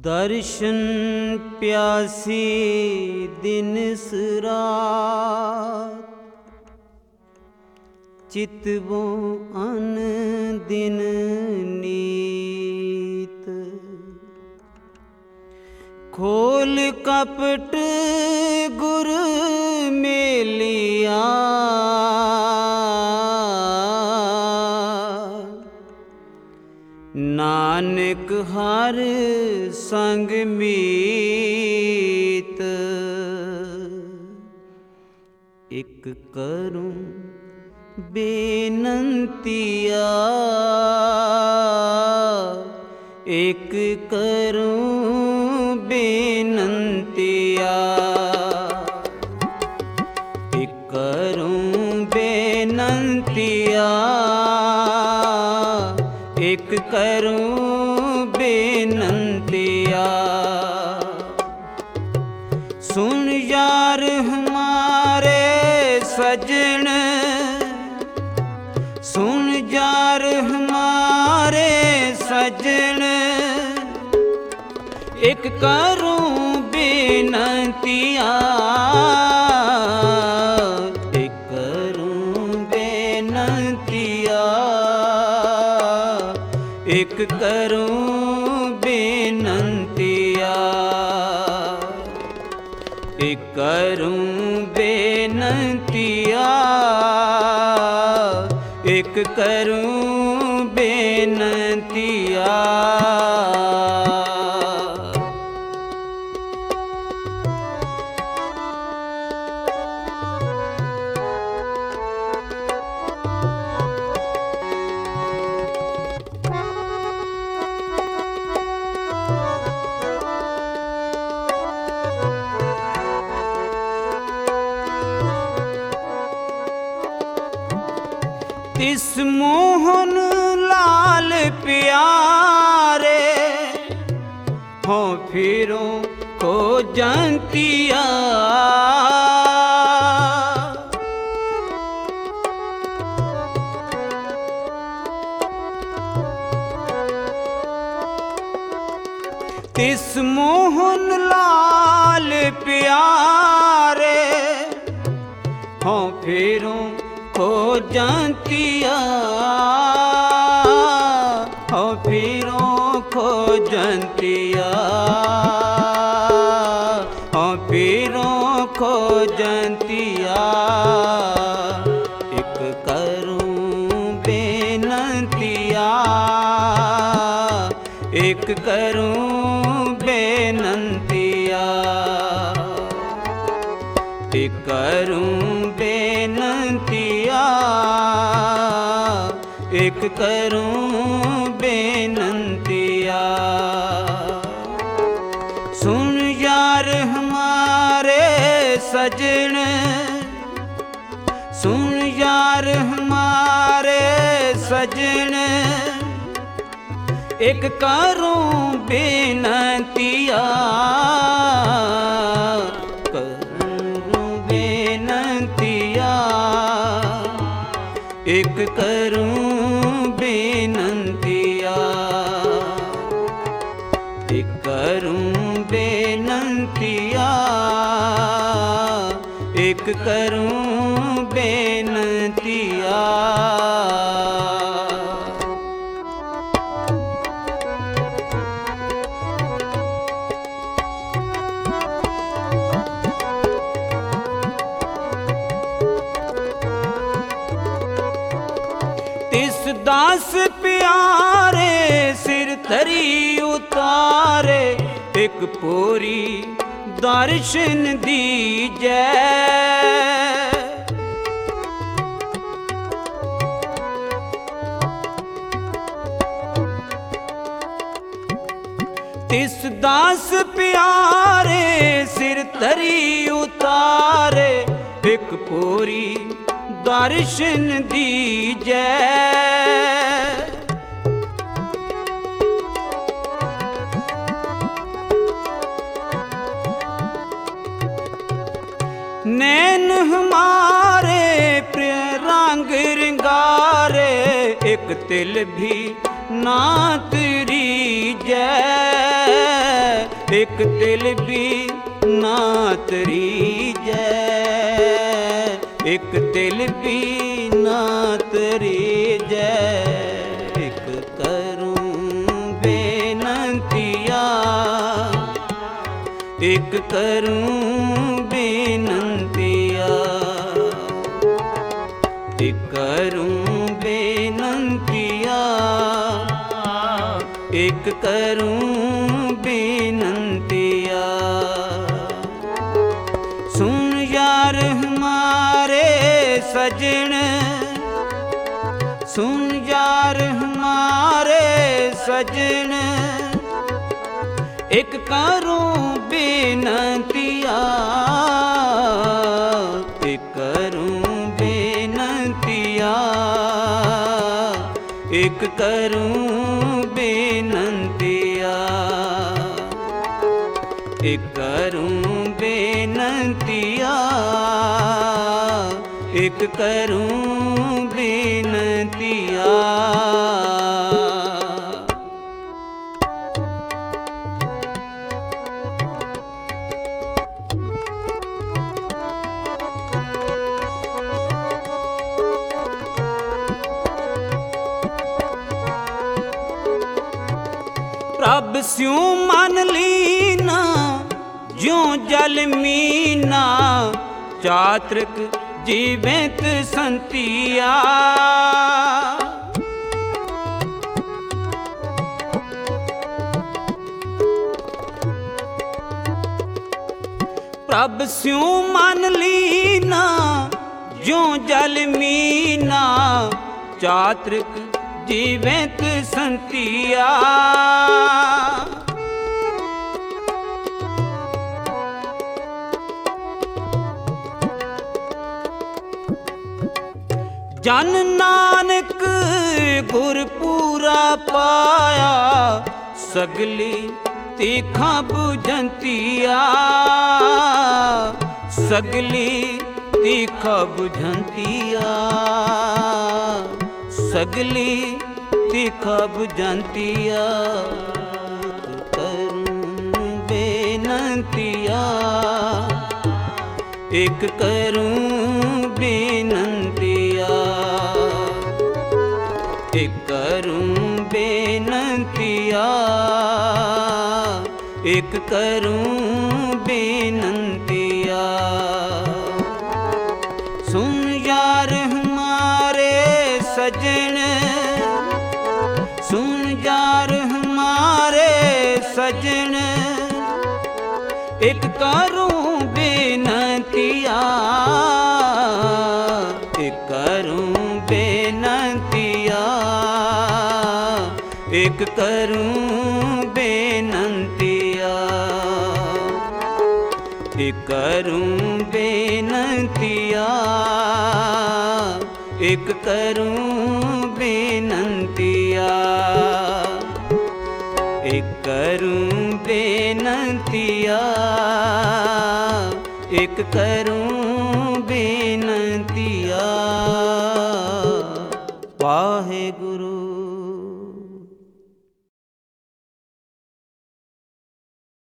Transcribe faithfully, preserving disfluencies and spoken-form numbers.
दर्शन प्यासी दिन रात, चितवो अन दिन नीत। खोल कपट गुर मेलिया, नानक हर संग मीत। एक करूं बेनंतिया, एक करूं बेनंतिया, एक करूं बेनंतिया, एक करूं बेनंतिया। सुन यार हमारे सजन, सुन यार हमारे सजन, एक करूं बेनंतिया, एक करूं बेनंतिया, एक करूं बेनंतिया। एक करूं बेनंतिया, एक करूं बेनंतिया। तिस मोहन लाल प्यारे, हो फिरो को जानतिया। तिस मोहन लाल प्यारे, हो फिरो हो जानतिया, हो फिरो खो जानतिया, हो फिरो खो जानतिया। एक करूं बेनंतिया, एक करूं बेनंतिया, एक करूं बेनंतिया, एक करूं बेनंतिया। सुन यार हमारे सजन, सुन यार हमारे सजन, एक करूं बेनंतिया, एक करूं बेनंतिया, एक करूं बेनंतिया, एक करूं बेनंतिया। तिस दास प्यारे सिर तरी उतारे, एक पूरी दर्शन दीजै। तिस दास प्यारे सिर तरी उतारे, एक पूरी दर्शन दीजै। नैन हमारे प्रिय रंग रंगारे, एक तिल भी ना तेरी जय। ਇੱਕ ਤਿਲ ਵੀ ਨਾ ਤਰੀਜੈ, ਇੱਕ ਤਿਲ ਵੀ ਨਾ ਤਰੀਜੈ। ਇੱਕ ਕਰੂੰ ਬੇਨੰਤੀਆ, ਇੱਕ ਕਰੂੰ ਬੇਨੰਤੀਆ, ਇੱਕ ਕਰੂੰ ਬੇਨੰਤੀਆ, ਇੱਕ ਕਰੂੰ ਬੇਨੰਤੀਆ। ਸੁਣ ਯਾਰ ਹਮਾਰੇ ਸਜਣ, ਸੁਣ ਯਾਰ ਹਮਾਰੇ ਸਜਣ, ਇੱਕ ਕਰੂੰ ਬੇਨੰਤੀਆ, ਇੱਕ ਕਰੂੰ ਬੇਨੰਤੀਆ, ਇੱਕ ਕਰੂੰ ਬੇਨੰਤੀਆ, ਇੱਕ ਕਰੂੰ ਬੇਨੰਤੀਆ, ਇੱਕ ਕਰੂੰ ਬੇਨੰਤੀਆ। ਪ੍ਰਭ ਸਿਉ ਮਨ ਲੀਨਾ, ਜਿਉ ਜਲ ਮੀਨਾ, ਚਾਤ੍ਰਿਕ ਜੀਵਿਤ ਸੰਤੀਆ। ਪ੍ਰਭ ਸਿਉ ਮਨ ਲੀਨਾ, ਜਿਉ ਜਲ ਮੀਨਾ, ਚਾਤ੍ਰਿਕ ਜੀਵਿਤ ਸੰਤੀਆ। ਜਨ ਨਾਨਕ ਗੁਰ ਪੂਰਾ ਪਾਇਆ, ਸਗਲੀ ਤੀਖਾਂ ਬੁਝੰਤੀਆ, ਸਗਲੀ ਤੀਖਾਂ ਬੁਝੰਤੀਆ, ਸਗਲੀ ਤੀਖਾਂ ਬੁਝੰਤੀਆ। ਕਰੂੰ ਬੇਨੰਤੀਆ, ਇੱਕ ਕਰੂੰ ਬੇਨੰਤੀਆ, ਇੱਕ ਕਰੂੰ ਬੇਨੰਤੀਆ, ਇੱਕ ਕਰੂੰ ਬੇਨੰਤੀਆ। ਸੁਣ ਯਾਰ ਹਮਾਰੇ ਸਜਣ, ਸੁਣ ਯਾਰ ਹਮਾਰੇ ਸਜਣ, ਇੱਕ ਕਰੂੰ ਬੇਨੰਤੀਆ, ਇੱਕ ਕਰੂੰ ਬੇਨੰਤੀਆ, ਇੱਕ ਕਰੂੰ ਬੇਨੰਤੀਆ, ਇੱਕ ਕਰੂੰ ਬੇਨੰਤੀਆ, ਇੱਕ ਕਰੂੰ ਬੇਨੰਤੀਆ, ਇੱਕ ਕਰੂੰ ਬੇਨੰਤੀਆ, ਇੱਕ ਕਰੂੰ ਬੇਨੰਤੀਆ। ਵਾਹਿਗੁਰੂ।